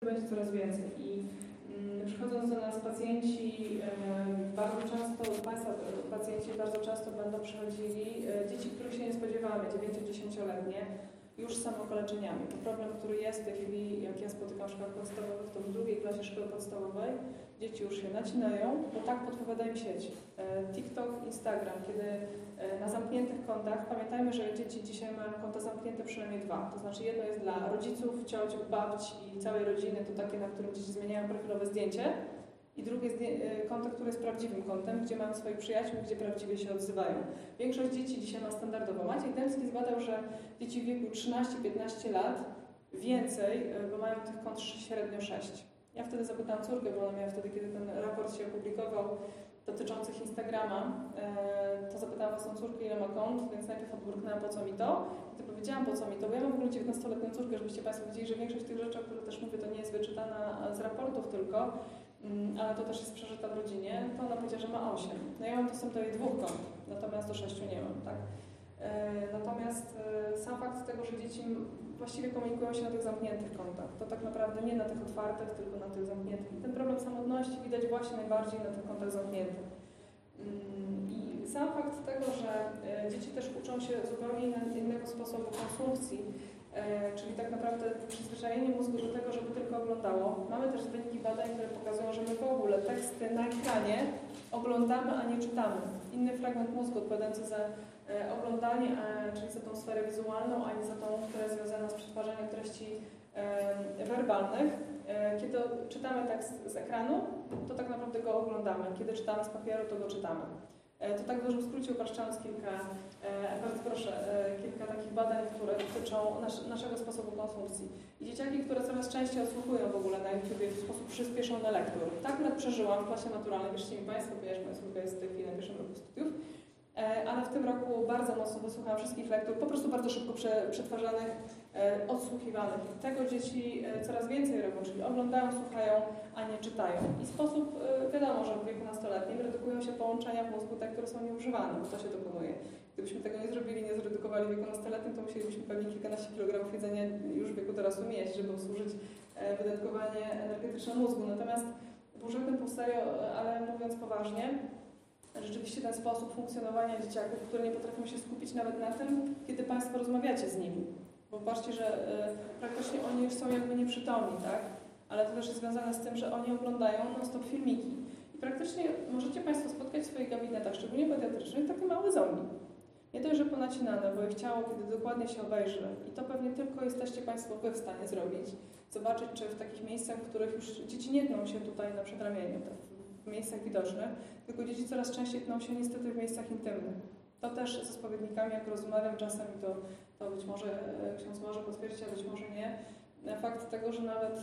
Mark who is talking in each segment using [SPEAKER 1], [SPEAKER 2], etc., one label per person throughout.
[SPEAKER 1] będzie coraz więcej i przychodząc do nas pacjenci, bardzo często będą przychodzili dzieci, których się nie spodziewamy, 9-10-letnie, już z samookaleczeniami. To problem, który jest w tej chwili, jak ja spotykam w szkołach podstawowych, to w drugiej klasie szkoły podstawowej dzieci już się nacinają, bo tak podpowiada im sieć. TikTok, Instagram, kiedy na zamkniętych kontach, pamiętajmy, że dzieci dzisiaj mają konta zamknięte przynajmniej 2. To znaczy jedno jest dla rodziców, ciociów, babci i całej rodziny, to takie, na którym dzieci zmieniają profilowe zdjęcie. I drugie konto, które jest prawdziwym kontem, gdzie mają swoich przyjaciół, gdzie prawdziwie się odzywają. Większość dzieci dzisiaj ma standardowo. Maciej Dębski zbadał, że dzieci w wieku 13-15 lat więcej, bo mają tych kont średnio 6. Ja wtedy zapytałam córkę, bo ona miała wtedy, kiedy ten raport się opublikował dotyczących Instagrama, to zapytałam własną córkę, ile ma kont, więc najpierw odburknęłam, po co mi to. I to powiedziałam, po co mi to, bo ja mam w ogóle 19-letnią córkę, żebyście Państwo widzieli, że większość tych rzeczy, o których też mówię, to nie jest wyczytana z raportów tylko, ale to też jest przeżyta w rodzinie, to ona powiedziała, że ma 8. No ja mam dostęp do jej 2 kont, natomiast do 6 nie mam, tak? Natomiast sam fakt tego, że dzieci właściwie komunikują się na tych zamkniętych kontach, to tak naprawdę nie na tych otwartych, tylko na tych zamkniętych. I ten problem samotności widać właśnie najbardziej na tych kontach zamkniętych. I sam fakt tego, że dzieci też uczą się zupełnie innego sposobu konsumpcji, czyli tak naprawdę przyzwyczajenie mózgu do tego, żeby tylko oglądało. Mamy też wyniki badań, które pokazują, że my w ogóle teksty na ekranie oglądamy, a nie czytamy. Inny fragment mózgu odpowiadający za oglądanie, czyli za tą sferę wizualną, a nie za tą, która jest związana z przetwarzaniem treści werbalnych. Kiedy czytamy tekst z ekranu, to tak naprawdę go oglądamy. Kiedy czytamy z papieru, to go czytamy. To tak w dużym skrócie upraszczając bardzo proszę, kilka takich badań, które dotyczą naszego sposobu konsumpcji. I dzieciaki, które coraz częściej odsłuchują w ogóle na YouTubie w sposób przyspieszony lektur. Tak akurat przeżyłam w klasie maturalnej, wierzcie mi Państwo, ponieważ moja córka jest w tej chwili na pierwszym roku studiów, ale w tym roku bardzo mocno wysłuchałam wszystkich lektur, po prostu bardzo szybko przetwarzanych, odsłuchiwanych. Tego dzieci coraz więcej robią, czyli oglądają, słuchają, a nie czytają. I sposób, wiadomo, że w wieku nastoletnim redukują się połączenia w mózgu, te, które są nieużywane, bo to się dokonuje. Gdybyśmy tego nie zrobili, nie zredukowali w wieku nastoletnim, to musielibyśmy pewnie kilkanaście kilogramów jedzenia już w wieku dorosłym mieć, żeby obsłużyć wydatkowanie energetyczne mózgu. Natomiast pół żartem, pół serio, ale mówiąc poważnie, rzeczywiście ten sposób funkcjonowania dzieciaków, które nie potrafią się skupić nawet na tym, kiedy Państwo rozmawiacie z nimi. Bo patrzcie, że praktycznie oni już są jakby nieprzytomni, tak? Ale to też jest związane z tym, że oni oglądają non-stop filmiki. I praktycznie możecie Państwo spotkać w swoich gabinetach, szczególnie pediatrycznych, takie małe zombie. Nie dość, że ponacinane, bo ich ciało, kiedy dokładnie się obejrzy, i to pewnie tylko jesteście Państwo Wy w stanie zrobić, zobaczyć, czy w takich miejscach, w których już dzieci nie tną się tutaj na przedramieniu, w miejscach widocznych, tylko dzieci coraz częściej tną się niestety w miejscach intymnych. To też ze spowiednikami, jak rozmawiam czasem, to być może ksiądz może potwierdzić, a być może nie. Fakt tego, że nawet,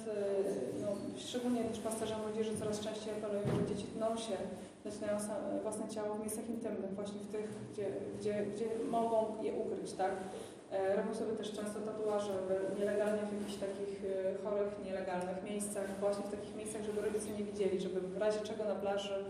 [SPEAKER 1] szczególnie duszpasterze młodzieży coraz częściej apelują, że dzieci tną się, nacinają własne ciało w miejscach intymnych, właśnie w tych, gdzie mogą je ukryć, tak? Robią sobie też często tatuaże nielegalnie w jakichś takich chorych, nielegalnych miejscach, właśnie w takich miejscach, żeby rodzice nie widzieli, żeby w razie czego na plaży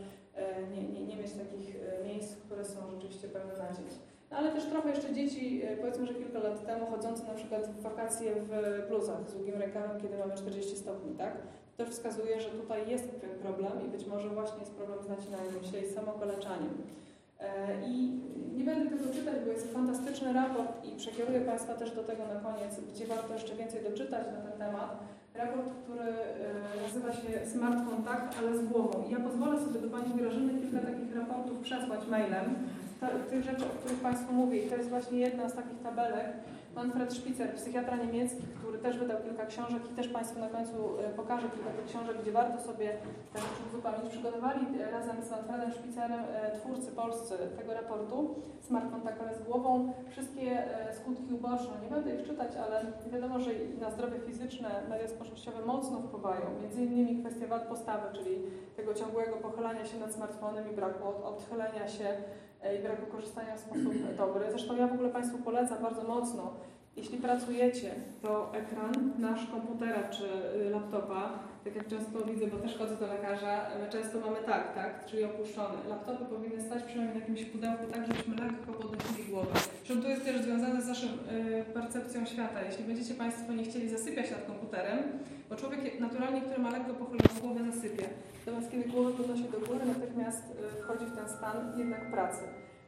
[SPEAKER 1] nie mieć takich miejsc, które są rzeczywiście pełne nadziei. No, ale też trochę jeszcze dzieci, powiedzmy, że kilka lat temu chodzące na przykład w wakacje w bluzach z długim rękawem, kiedy mamy 40 stopni, tak? To też wskazuje, że tutaj jest pewien problem i być może właśnie jest problem z nacinaniem się i samokaleczaniem. I nie będę tego czytać, bo jest fantastyczny raport i przekieruję Państwa też do tego na koniec, gdzie warto jeszcze więcej doczytać na ten temat. Raport, który nazywa się Smart Contact, ale z głową. I ja pozwolę sobie do Pani Grażyny kilka takich raportów przesłać mailem. Tych rzeczy, o których Państwu mówię. I to jest właśnie jedna z takich tabelek. Manfred Spitzer, psychiatra niemiecki, który też wydał kilka książek i też Państwu na końcu pokażę kilka tych książek, gdzie warto sobie ten rzut wypełnić. Przygotowali razem z Manfredem Spitzerem, twórcy polscy tego raportu Smart Contact, ale z głową, wszystkie skutki uboczne. Nie będę ich czytać, ale wiadomo, że na zdrowie fizyczne media społecznościowe mocno wpływają. Między innymi kwestia wad postawy, czyli tego ciągłego pochylania się nad smartfonem i braku odchylenia się i braku korzystania w sposób dobry. Zresztą ja w ogóle Państwu polecam bardzo mocno Jeśli pracujecie, to ekran nasz komputera czy laptopa, tak jak często widzę, bo też chodzę do lekarza, my często mamy tak, czyli opuszczony. Laptopy powinny stać przynajmniej na jakimś pudełku tak, żebyśmy lekko podnosili głowę. Zresztą to jest też związane z naszą percepcją świata. Jeśli będziecie Państwo nie chcieli zasypiać nad komputerem, bo człowiek naturalnie, który ma lekko pochyloną głowę, zasypia. Natomiast kiedy głowę podnosi do góry, natychmiast wchodzi w ten stan jednak pracy.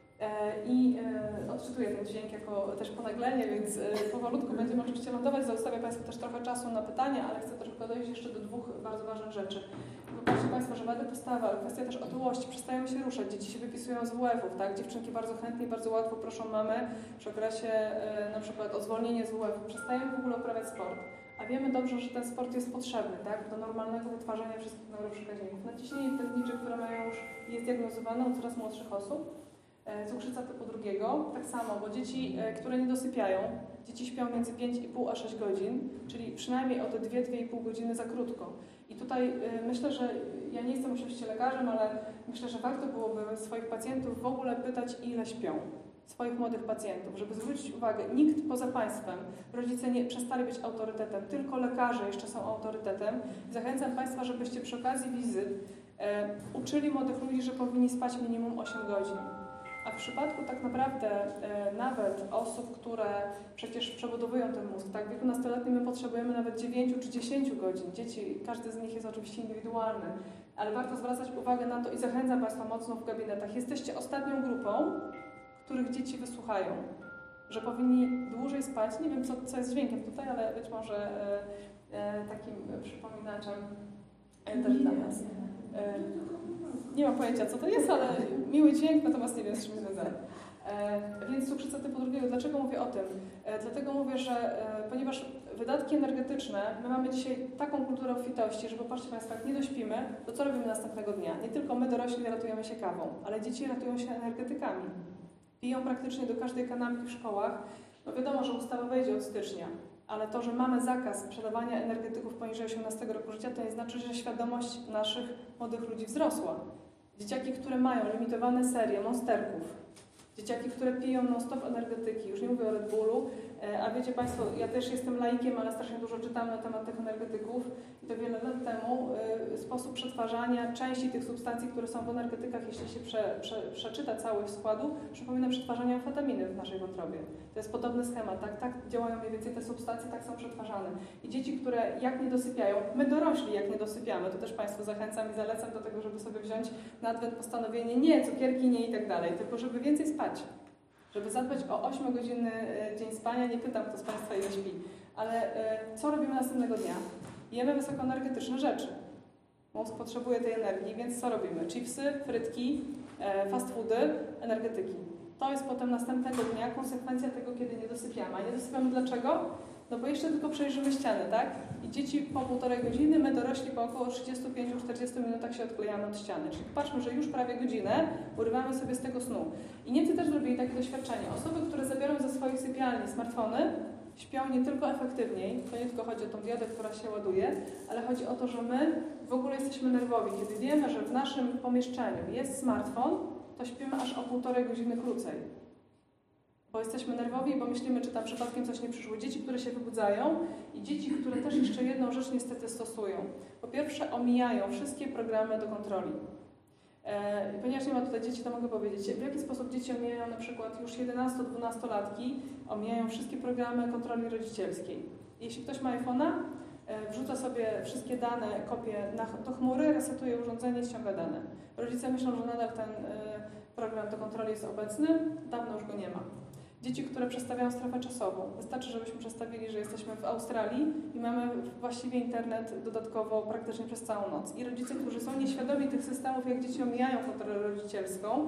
[SPEAKER 1] I odczytuję ten dźwięk jako też ponaglenie, więc powolutku będziemy oczywiście lądować. Zostawię Państwu też trochę czasu na pytania, ale chcę też tylko dojść jeszcze do dwóch bardzo ważnych rzeczy. Popatrzcie Państwo, że wady postawy, ale kwestia też otyłości, przestają się ruszać, dzieci się wypisują z WF-ów, tak? Dziewczynki bardzo chętnie, bardzo łatwo proszą mamy przy okresie na przykład o zwolnienie z WF-u, przestają w ogóle uprawiać sport. A wiemy dobrze, że ten sport jest potrzebny, tak? Do normalnego wytwarzania wszystkich neuroprzekaźników. Nadciśnienie tętnicze, które mają już, jest diagnozowane u coraz młodszych osób. Cukrzyca typu 2, tak samo, bo dzieci, które nie dosypiają, dzieci śpią między 5,5 a 6 godzin, czyli przynajmniej o te 2-2,5 godziny za krótko. I tutaj myślę, że ja nie jestem oczywiście lekarzem, ale myślę, że warto byłoby swoich pacjentów w ogóle pytać, ile śpią. Swoich młodych pacjentów, żeby zwrócić uwagę, nikt poza państwem, rodzice nie przestali być autorytetem, tylko lekarze jeszcze są autorytetem. Zachęcam Państwa, żebyście przy okazji wizyt uczyli młodych ludzi, że powinni spać minimum 8 godzin. A w przypadku tak naprawdę nawet osób, które przecież przebudowują ten mózg, tak, w wieku nastoletnim my potrzebujemy nawet 9 czy 10 godzin. Dzieci, każdy z nich jest oczywiście indywidualny, ale warto zwracać uwagę na to i zachęcam Państwa mocno w gabinetach. Jesteście ostatnią grupą, których dzieci wysłuchają, że powinni dłużej spać. Nie wiem, co jest dźwiękiem tutaj, ale być może takim przypominaczem też dla nas. Nie mam pojęcia, co to jest, ale miły dźwięk, natomiast nie wiem, z czym związany. Więc cukrzyca typu 2. Dlaczego mówię o tym? Dlatego mówię, że ponieważ wydatki energetyczne, my mamy dzisiaj taką kulturę obfitości, że popatrzcie Państwo, jak nie dośpimy, to co robimy następnego dnia? Nie tylko my dorośli ratujemy się kawą, ale dzieci ratują się energetykami. Piją praktycznie do każdej kanapki w szkołach. No wiadomo, że ustawa wejdzie od stycznia, ale to, że mamy zakaz sprzedawania energetyków poniżej 18 roku życia, to nie znaczy, że świadomość naszych młodych ludzi wzrosła. Dzieciaki, które mają limitowane serie monsterków, dzieciaki, które piją non-stop energetyki, już nie mówię o Red Bullu, a wiecie Państwo, ja też jestem laikiem, ale strasznie dużo czytam na temat tych energetyków i to wiele lat temu sposób przetwarzania części tych substancji, które są w energetykach, jeśli się przeczyta całość składu, przypomina przetwarzanie amfetaminy w naszej wątrobie. To jest podobny schemat, tak działają mniej więcej te substancje, tak są przetwarzane. I dzieci, które jak nie dosypiają, my dorośli jak nie dosypiamy, to też Państwu zachęcam i zalecam do tego, żeby sobie wziąć na adwent postanowienie nie, cukierki nie i tak dalej, tylko żeby więcej spać. Żeby zadbać o 8-godzinny dzień spania, nie pytam, kto z Państwa ile śpi, ale co robimy następnego dnia? Jemy wysokoenergetyczne rzeczy. Mózg potrzebuje tej energii, więc co robimy? Chipsy, frytki, fast foody, energetyki. To jest potem następnego dnia konsekwencja tego, kiedy nie dosypiamy. A nie dosypiamy dlaczego? No bo jeszcze tylko przejrzymy ściany, tak? I dzieci po 1,5 godziny, my dorośli po około 35-40 minutach się odklejamy od ściany. Czyli patrzmy, że już prawie godzinę urywamy sobie z tego snu. I Niemcy też zrobili takie doświadczenie. Osoby, które zabiorą ze swoich sypialni smartfony, śpią nie tylko efektywniej, to nie tylko chodzi o tą diodę, która się ładuje, ale chodzi o to, że my w ogóle jesteśmy nerwowi. Kiedy wiemy, że w naszym pomieszczeniu jest smartfon, to śpimy aż o 1,5 godziny krócej. Bo jesteśmy nerwowi, bo myślimy, czy tam przypadkiem coś nie przyszło. Dzieci, które się wybudzają i dzieci, które też jeszcze jedną rzecz niestety stosują. Po pierwsze, omijają wszystkie programy do kontroli. Ponieważ nie ma tutaj dzieci, to mogę powiedzieć, w jaki sposób dzieci omijają na przykład już 11-12-latki, omijają wszystkie programy kontroli rodzicielskiej. Jeśli ktoś ma iPhone'a, wrzuca sobie wszystkie dane, kopie do chmury, resetuje urządzenie, ściąga dane. Rodzice myślą, że nadal ten program do kontroli jest obecny, dawno już go nie ma. Dzieci, które przestawiają strefę czasową. Wystarczy, żebyśmy przestawili, że jesteśmy w Australii i mamy właściwie internet dodatkowo praktycznie przez całą noc. I rodzice, którzy są nieświadomi tych systemów, jak dzieci omijają kontrolę rodzicielską,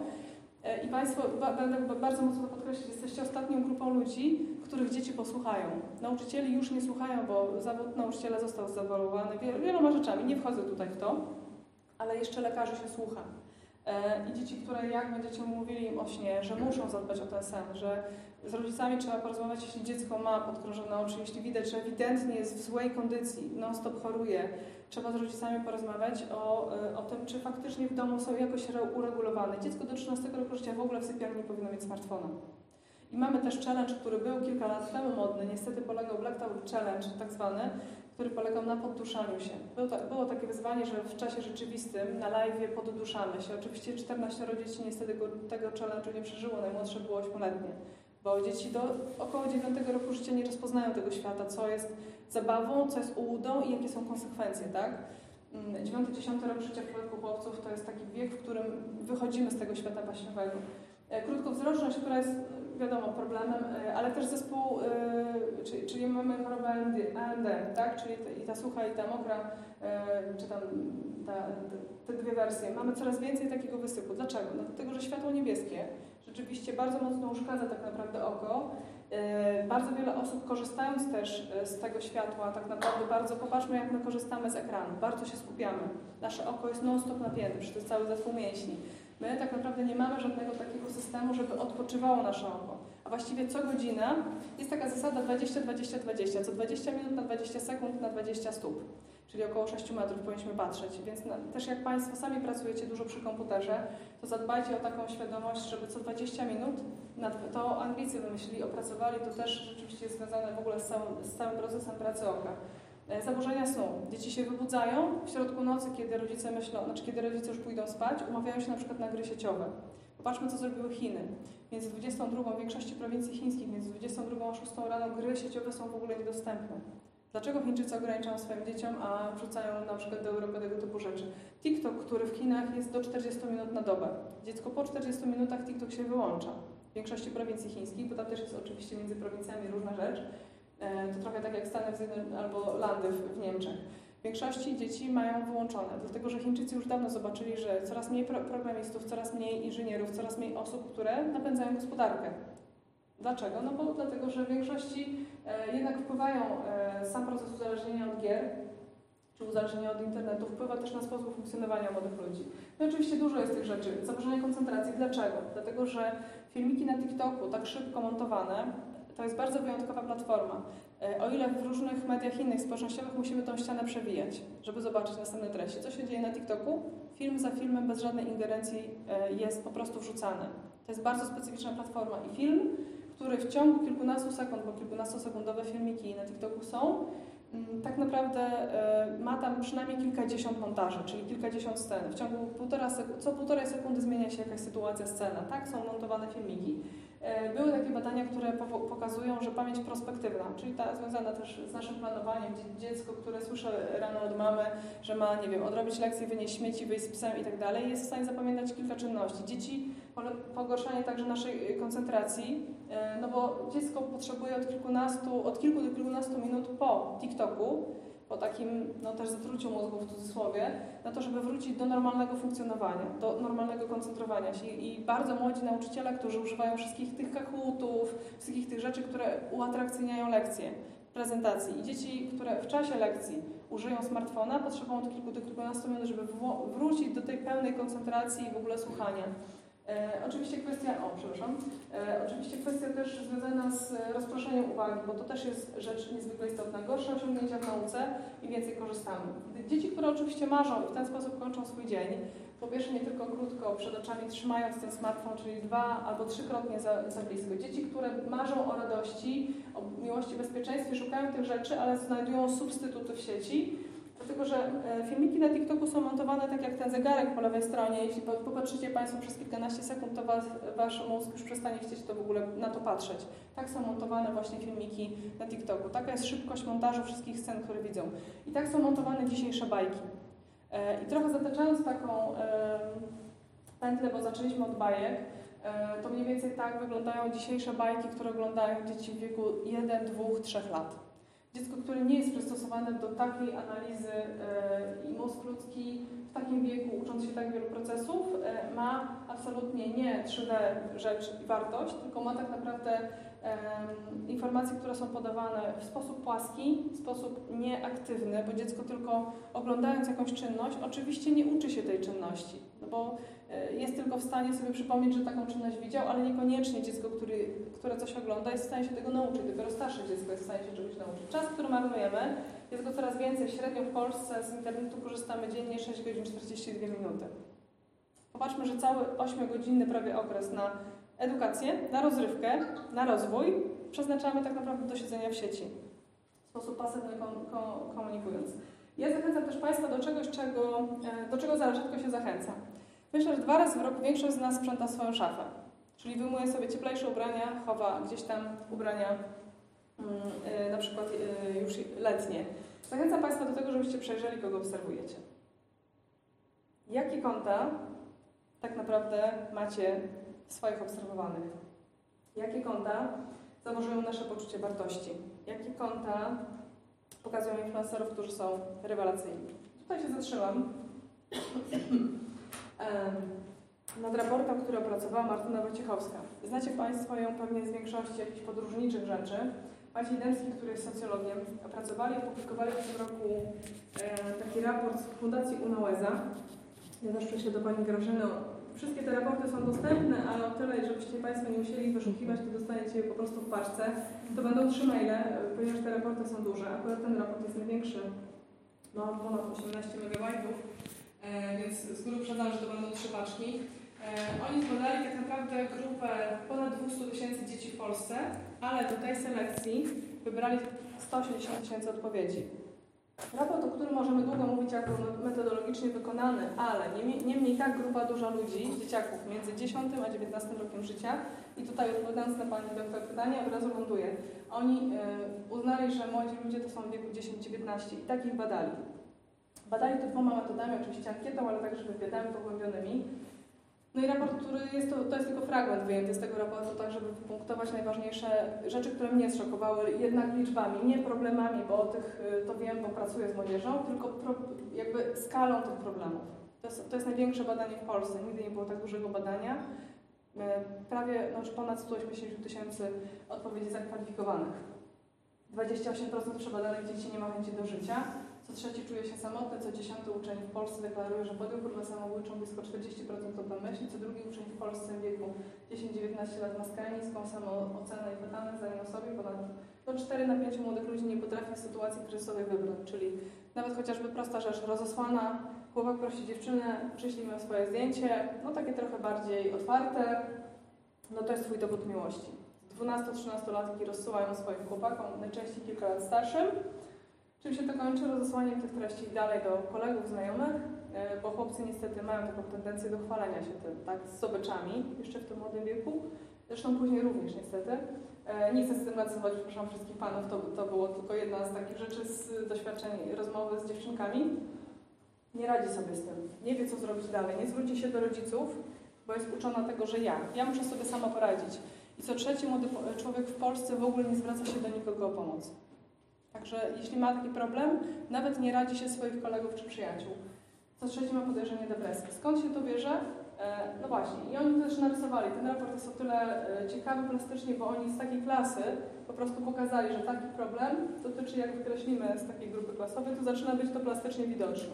[SPEAKER 1] i Państwo, będę bardzo mocno to podkreślić, jesteście ostatnią grupą ludzi, których dzieci posłuchają. Nauczycieli już nie słuchają, bo zawód nauczyciela został zawołany wieloma rzeczami. Nie wchodzę tutaj w to, ale jeszcze lekarzy się słucha. I dzieci, które jak będziecie mówili im o śnie, że muszą zadbać o ten sen, że z rodzicami trzeba porozmawiać, jeśli dziecko ma podkrążone oczy, jeśli widać, że ewidentnie jest w złej kondycji, non-stop choruje, trzeba z rodzicami porozmawiać o tym, czy faktycznie w domu są jakoś uregulowane. Dziecko do 13 roku życia w ogóle w sypialni nie powinno mieć smartfona. I mamy też challenge, który był kilka lat temu modny, niestety polegał Blackout Challenge tak zwany, który polegał na podduszaniu się. Było takie wyzwanie, że w czasie rzeczywistym na live podduszamy się. Oczywiście 14 dzieci niestety tego challenge'u nie przeżyło, najmłodsze było 8-letnie. Bo dzieci do około 9 roku życia nie rozpoznają tego świata, co jest zabawą, co jest ułudą i jakie są konsekwencje, tak? 9-10 rok życia w przypadku chłopców to jest taki wiek, w którym wychodzimy z tego świata baśniowego. Krótkowzroczność, która jest wiadomo problemem, ale też zespół, czyli mamy chorobę AMD, tak? Czyli i ta sucha, i ta mokra, czy tam te dwie wersje. Mamy coraz więcej takiego wysypu. Dlaczego? No dlatego, że światło niebieskie rzeczywiście bardzo mocno uszkadza tak naprawdę oko. Bardzo wiele osób, korzystając też z tego światła, tak naprawdę bardzo, popatrzmy jak my korzystamy z ekranu, bardzo się skupiamy. Nasze oko jest non-stop napięte, przecież to jest cały zespół mięśni. My tak naprawdę nie mamy żadnego takiego systemu, żeby odpoczywało nasze oko. A właściwie co godzinę jest taka zasada 20-20-20, co 20 minut na 20 sekund na 20 stóp, czyli około 6 metrów powinniśmy patrzeć. Więc też jak Państwo sami pracujecie dużo przy komputerze, to zadbajcie o taką świadomość, żeby co 20 minut, to Anglicy wymyślili, opracowali, to też rzeczywiście jest związane w ogóle z całym procesem pracy oka. Zaburzenia snu. Dzieci się wybudzają w środku nocy, kiedy rodzice myślą, kiedy rodzice już pójdą spać, umawiają się na przykład na gry sieciowe. Popatrzmy, co zrobiły Chiny. Między 22, w większości prowincji chińskich, między 22 a 6 rano gry sieciowe są w ogóle niedostępne. Dlaczego Chińczycy ograniczają swoim dzieciom, a wrzucają na przykład do Europy tego typu rzeczy? TikTok, który w Chinach jest do 40 minut na dobę. Dziecko po 40 minutach TikTok się wyłącza. W większości prowincji chińskich, bo tam też jest oczywiście między prowincjami różna rzecz. To trochę tak jak w Stanach Zjednoczonych albo Landy w Niemczech. W większości dzieci mają wyłączone, dlatego że Chińczycy już dawno zobaczyli, że coraz mniej programistów, coraz mniej inżynierów, coraz mniej osób, które napędzają gospodarkę. Dlaczego? No bo dlatego, że w większości jednak wpływają sam proces uzależnienia od gier, czy uzależnienia od internetu, wpływa też na sposób funkcjonowania młodych ludzi. No i oczywiście dużo jest tych rzeczy. Zaburzenia koncentracji. Dlaczego? Dlatego, że filmiki na TikToku tak szybko montowane, to jest bardzo wyjątkowa platforma. O ile w różnych mediach innych społecznościowych musimy tą ścianę przewijać, żeby zobaczyć następne treści. Co się dzieje na TikToku? Film za filmem bez żadnej ingerencji jest po prostu wrzucany. To jest bardzo specyficzna platforma i film, który w ciągu kilkunastu sekund, bo kilkunastosekundowe filmiki na TikToku są, tak naprawdę ma tam przynajmniej kilkadziesiąt montaży, czyli kilkadziesiąt scen. W ciągu co półtorej sekundy zmienia się jakaś sytuacja, scena. Tak są montowane filmiki. Były takie badania, które pokazują, że pamięć prospektywna, czyli ta związana też z naszym planowaniem, dziecko, które słyszy rano od mamy, że ma, nie wiem, odrobić lekcję, wynieść śmieci, wyjść z psem i tak dalej, jest w stanie zapamiętać kilka czynności. Dzieci, pogorszanie także naszej koncentracji, no bo dziecko potrzebuje od kilku do kilkunastu minut po TikToku, po takim no, też zatruciu mózgu w cudzysłowie, na to, żeby wrócić do normalnego funkcjonowania, do normalnego koncentrowania się. I bardzo młodzi nauczyciele, którzy używają wszystkich tych kahutów, wszystkich tych rzeczy, które uatrakcyjniają lekcje, prezentacji. I dzieci, które w czasie lekcji użyją smartfona, potrzebują od kilku do kilkunastu minut, żeby wrócić do tej pełnej koncentracji i w ogóle słuchania. Oczywiście kwestia też związana z rozproszeniem uwagi, bo to też jest rzecz niezwykle istotna. Gorsze osiągnięcia w nauce i więcej korzystamy. Dzieci, które oczywiście marzą i w ten sposób kończą swój dzień, po pierwsze nie tylko krótko przed oczami trzymając ten smartfon, czyli 2 albo 3-krotnie za blisko. Dzieci, które marzą o radości, o miłości, bezpieczeństwie, szukają tych rzeczy, ale znajdują substytuty w sieci. Dlatego, że filmiki na TikToku są montowane tak jak ten zegarek po lewej stronie. Jeśli popatrzycie Państwo przez kilkanaście sekund, to Wasz mózg już przestanie chcieć to w ogóle na to patrzeć. Tak są montowane właśnie filmiki na TikToku. Taka jest szybkość montażu wszystkich scen, które widzą. I tak są montowane dzisiejsze bajki. I trochę zataczając taką pętlę, bo zaczęliśmy od bajek, to mniej więcej tak wyglądają dzisiejsze bajki, które oglądają dzieci w wieku 1, 2, 3 lat. Dziecko, które nie jest przystosowane do takiej analizy i mózg ludzki w takim wieku, ucząc się tak wielu procesów, ma absolutnie nie 3D rzecz i wartość, tylko ma tak naprawdę informacje, które są podawane w sposób płaski, w sposób nieaktywny, bo dziecko tylko oglądając jakąś czynność, oczywiście nie uczy się tej czynności, no bo jest tylko w stanie sobie przypomnieć, że taką czynność widział, ale niekoniecznie dziecko, które coś ogląda, jest w stanie się tego nauczyć. Dopiero starsze dziecko jest w stanie się czegoś nauczyć. Czas, który marnujemy, jest go coraz więcej. Średnio w Polsce z internetu korzystamy dziennie 6 godzin 42 minuty. Popatrzmy, że cały 8-godzinny prawie okres na edukację, na rozrywkę, na rozwój przeznaczamy tak naprawdę do siedzenia w sieci, w sposób pasywny komunikując. Ja zachęcam też Państwa do czegoś, do czego rzadko się zachęca. Myślę, że 2 razy w roku większość z nas sprząta swoją szafę. Czyli wyjmuje sobie cieplejsze ubrania, chowa gdzieś tam ubrania na przykład już letnie. Zachęcam Państwa do tego, żebyście przejrzeli, kogo obserwujecie. Jakie konta tak naprawdę macie w swoich obserwowanych? Jakie konta zaburzują nasze poczucie wartości? Jakie konta pokazują influencerów, którzy są rewelacyjni? Tutaj się zatrzymam nad raportem, który opracowała Martyna Wojciechowska. Znacie Państwo ją pewnie z większości jakichś podróżniczych rzeczy. Maciej Dębski, który jest socjologiem, opracowali i opublikowali w tym roku taki raport z Fundacji Unałeza. Ja też prześlę do Pani Grażyny. Wszystkie te raporty są dostępne, ale o tyle, żebyście Państwo nie musieli wyszukiwać, to dostaniecie je po prostu w paczce. To będą 3 maile, ponieważ te raporty są duże. Akurat ten raport jest największy, no ponad 18 MB, więc z góry uprzedzam, że to będą 3 paczki. Oni zbadali tak naprawdę grupę ponad 200 000 dzieci w Polsce, ale do tej selekcji wybrali 180 000 odpowiedzi. Raport, o którym możemy długo mówić jako metodologicznie wykonany, ale niemniej tak grupa duża ludzi, dzieciaków między 10 a 19 rokiem życia, i tutaj odpowiadając na Pani doktor pytanie, od razu ląduję. Oni uznali, że młodzi ludzie to są w wieku 10-19 i tak ich badali. Badali to 2 metodami, oczywiście ankietą, ale także wywiadami pogłębionymi. No i raport, który to jest tylko fragment wyjęty z tego raportu, tak żeby wypunktować najważniejsze rzeczy, które mnie zszokowały, jednak liczbami, nie problemami, bo o tych to wiem, bo pracuję z młodzieżą, tylko jakby skalą tych problemów. To jest największe badanie w Polsce, nigdy nie było tak dużego badania. Prawie ponad 180 000 odpowiedzi zakwalifikowanych. 28% przebadanych dzieci nie ma chęci do życia. Co trzeci czuje się samotny, co 10. uczeń w Polsce deklaruje, że podjął próbę samobójczą, blisko 40% o domyśli, co drugi uczeń w Polsce w wieku 10-19 lat ma skrajnie niską samoocenę i fatalne zdanie o sobie. Ponad 4 na 5 młodych ludzi nie potrafi w sytuacji kryzysowej wybrać, czyli nawet chociażby prosta rzecz, rozosłana, chłopak prosi dziewczynę, przyślij mi swoje zdjęcie, no takie trochę bardziej otwarte, no to jest twój dowód miłości. 12-13-latki rozsyłają swoim chłopakom, najczęściej kilka lat starszym. Czym się to kończy? Rozesłaniem tych treści dalej do kolegów, znajomych, bo chłopcy niestety mają taką tendencję do chwalenia się tym, tak, z zdobyczami, jeszcze w tym młodym wieku, zresztą później również niestety. Nie chcę stygmatyzować, przepraszam, wszystkich panów, to było tylko jedna z takich rzeczy z doświadczeń rozmowy z dziewczynkami. Nie radzi sobie z tym, nie wie co zrobić dalej, nie zwróci się do rodziców, bo jest uczona tego, że ja muszę sobie sama poradzić. I co trzeci młody człowiek w Polsce w ogóle nie zwraca się do nikogo o pomoc. Także jeśli ma taki problem, nawet nie radzi się swoich kolegów czy przyjaciół. Co trzeci ma podejrzenie depresji. Skąd się to bierze? No właśnie, i oni też narysowali. Ten raport jest o tyle ciekawy plastycznie, bo oni z takiej klasy po prostu pokazali, że taki problem dotyczy, jak wykreślimy z takiej grupy klasowej, to zaczyna być to plastycznie widoczne.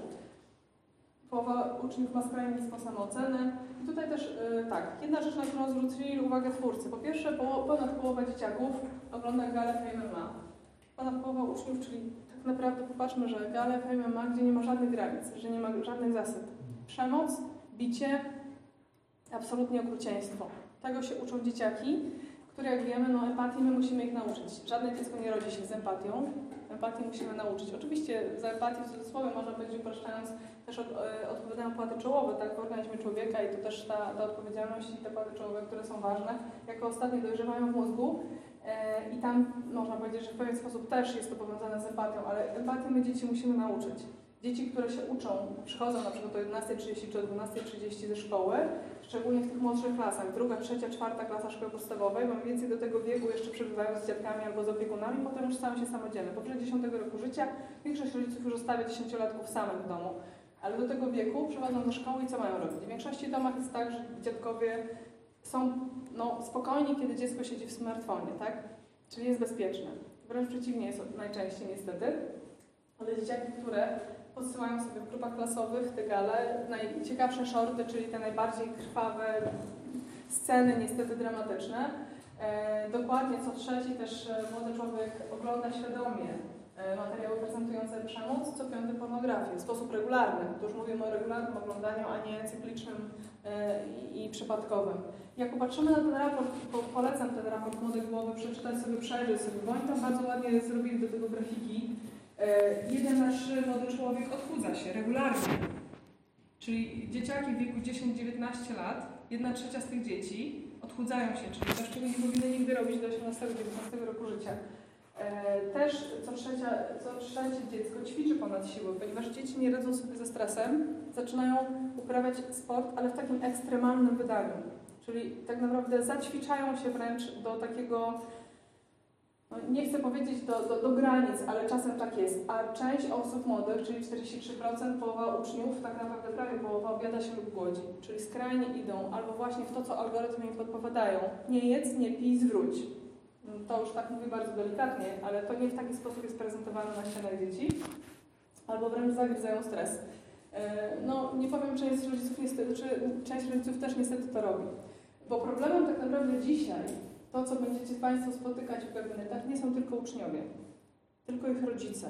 [SPEAKER 1] Połowa uczniów ma skrajnie niską samoocenę. I tutaj też tak, jedna rzecz, na którą zwrócili uwagę twórcy. Po pierwsze, ponad połowa dzieciaków ogląda galę Fame MMA. Ponad połowa uczniów, czyli tak naprawdę popatrzmy, że galę Fame MMA, gdzie nie ma żadnych granic, że nie ma żadnych zasad. Przemoc, bicie, absolutnie okrucieństwo. Tego się uczą dzieciaki, które jak wiemy, no empatii my musimy ich nauczyć. Żadne dziecko nie rodzi się z empatią. Empatii musimy nauczyć. Oczywiście za empatię w cudzysłowie można powiedzieć, upraszczając, też odpowiadają płaty czołowe, tak, w organizmie człowieka i to też ta odpowiedzialność i te płaty czołowe, które są ważne, jako ostatnie dojrzewają w mózgu. I tam można powiedzieć, że w pewien sposób też jest to powiązane z empatią, ale empatię my dzieci musimy nauczyć. Dzieci, które się uczą, przychodzą na przykład o 11:30 czy o 12:30 ze szkoły, szczególnie w tych młodszych klasach, 2., 3., 4. klasa szkoły podstawowej, bo mniej więcej do tego wieku jeszcze przebywają z dziadkami albo z opiekunami, potem już stają się samodzielne. Powyżej 10 roku życia większość rodziców już zostawia 10-latków samych w domu, ale do tego wieku przychodzą do szkoły i co mają robić? W większości domach jest tak, że dziadkowie są spokojni, kiedy dziecko siedzi w smartfonie, tak? Czyli jest bezpieczne. Wręcz przeciwnie jest najczęściej niestety. Ale dzieciaki, które podsyłają sobie w grupach klasowych te gale, najciekawsze shorty, czyli te najbardziej krwawe sceny, niestety dramatyczne. Dokładnie co trzeci też młody człowiek ogląda świadomie materiały prezentujące przemoc, co 5. pornografię w sposób regularny. To już mówimy o regularnym oglądaniu, a nie cyklicznym i przypadkowym. Jak popatrzymy na ten raport, polecam ten raport Młode Głowy, przeczytać sobie, przejrzeć sobie, bo oni tam bardzo ładnie zrobili do tego grafiki. 1 na 3 młody człowiek odchudza się regularnie. Czyli dzieciaki w wieku 10-19 lat, 1/3 z tych dzieci odchudzają się, czyli coś, czego nie powinny nigdy robić do 18-19 roku życia. Też co trzecie dziecko ćwiczy ponad siłę, ponieważ dzieci nie radzą sobie ze stresem, zaczynają uprawiać sport, ale w takim ekstremalnym wydaniu. Czyli tak naprawdę zaćwiczają się wręcz do takiego, no nie chcę powiedzieć do granic, ale czasem tak jest. A część osób młodych, czyli 43%, połowa uczniów, tak naprawdę prawie połowa obiada się lub głodzi. Czyli skrajnie idą albo właśnie w to, co algorytmy im podpowiadają. Nie jedz, nie pij, zwróć. To już tak mówię bardzo delikatnie, ale to nie w taki sposób jest prezentowane na ścianach dzieci. Albo wręcz zagryzają stres. No nie powiem, część rodziców niestety, czy część rodziców też niestety to robi. Bo problemem tak naprawdę dzisiaj, to co będziecie Państwo spotykać w gabinetach, nie są tylko uczniowie, tylko ich rodzice.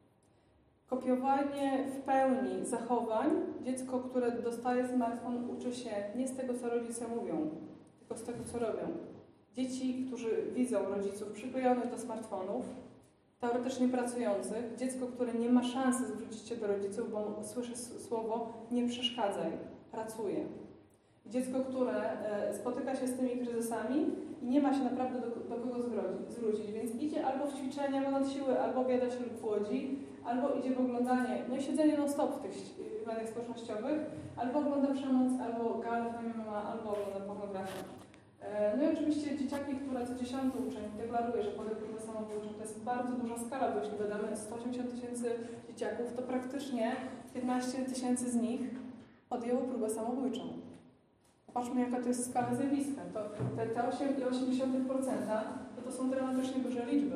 [SPEAKER 1] Kopiowanie w pełni zachowań, dziecko, które dostaje smartfon, uczy się nie z tego, co rodzice mówią, tylko z tego, co robią. Dzieci, którzy widzą rodziców przyklejonych do smartfonów, teoretycznie pracujących, dziecko, które nie ma szansy zwrócić się do rodziców, bo słyszy słowo nie przeszkadzaj, pracuje. Dziecko, które spotyka się z tymi kryzysami i nie ma się naprawdę do kogo zwrócić, więc idzie albo w ćwiczenia ponad siły, albo obiada się lub głodzi, albo idzie w oglądanie, no i siedzenie non-stop w tych mediach społecznościowych, albo ogląda przemoc, albo galę MMA, albo ogląda pornografię. No i oczywiście dzieciaki, które co 10. uczeń deklaruje, że podjął próbę samobójczą, to jest bardzo duża skala, bo jeśli badamy 180 000 dzieciaków, to praktycznie 15 000 z nich podjęło próbę samobójczą. Popatrzmy, jaka to jest skala zjawiska. Te 8,8% to są dramatycznie duże liczby.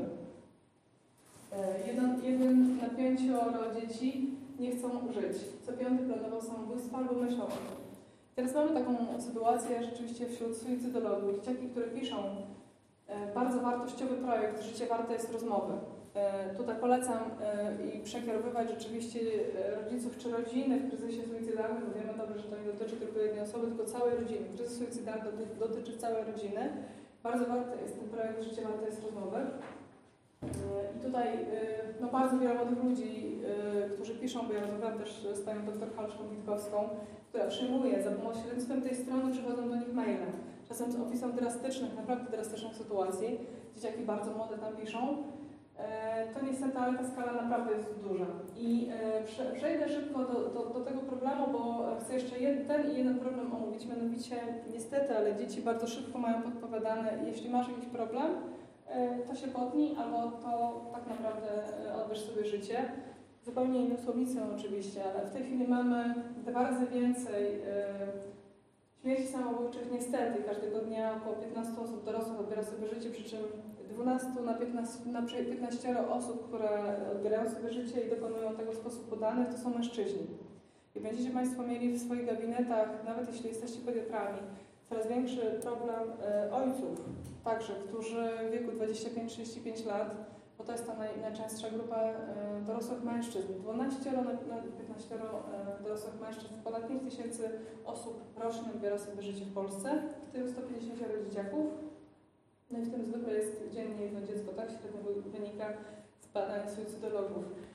[SPEAKER 1] 1 na 5 dzieci nie chcą żyć. Co 5 planował samobójstwo albo myślał o tym. Teraz mamy taką sytuację rzeczywiście wśród suicydologów, dzieciaki, które piszą bardzo wartościowy projekt Życie warte jest rozmowy. Tutaj polecam i przekierowywać rzeczywiście rodziców czy rodziny w kryzysie suicydalnym, bo wiemy dobrze, że to nie dotyczy tylko jednej osoby, tylko całej rodziny. Kryzys suicydalny dotyczy całej rodziny. Bardzo warty jest ten projekt Życie warte jest rozmowy. I tutaj no, bardzo wiele młodych ludzi, którzy piszą, bo ja rozmawiam też z panią dr Halszką-Witkowską, która przyjmuje za pośrednictwem tej strony, przychodzą do nich maile. Czasem z opisem drastycznych, naprawdę drastycznych sytuacji. Dzieciaki bardzo młode tam piszą. To niestety, ale ta skala naprawdę jest duża. I przejdę szybko do tego problemu, bo chcę jeszcze jeden problem omówić, mianowicie niestety, ale dzieci bardzo szybko mają podpowiadane, jeśli masz jakiś problem, to się potnij, albo to tak naprawdę odbierz sobie życie. Zupełnie innym słownictwem oczywiście, ale w tej chwili mamy 2 razy więcej śmierci samobójczych niestety. Każdego dnia około 15 osób dorosłych odbiera sobie życie, przy czym 12 na 15 osób, które odbierają sobie życie i dokonują tego w sposób podany, to są mężczyźni. I będziecie Państwo mieli w swoich gabinetach, nawet jeśli jesteście pediatrami, coraz większy problem ojców, także, którzy w wieku 25-35 lat, bo to jest ta najczęstsza grupa dorosłych mężczyzn. 12 na 15 dorosłych mężczyzn, ponad 5 000 osób rocznie odbiera sobie życie w Polsce, w tym 150 dzieciaków. No i w tym zwykle jest dziennie jedno dziecko, tak średnio wynika z badań suicydologów.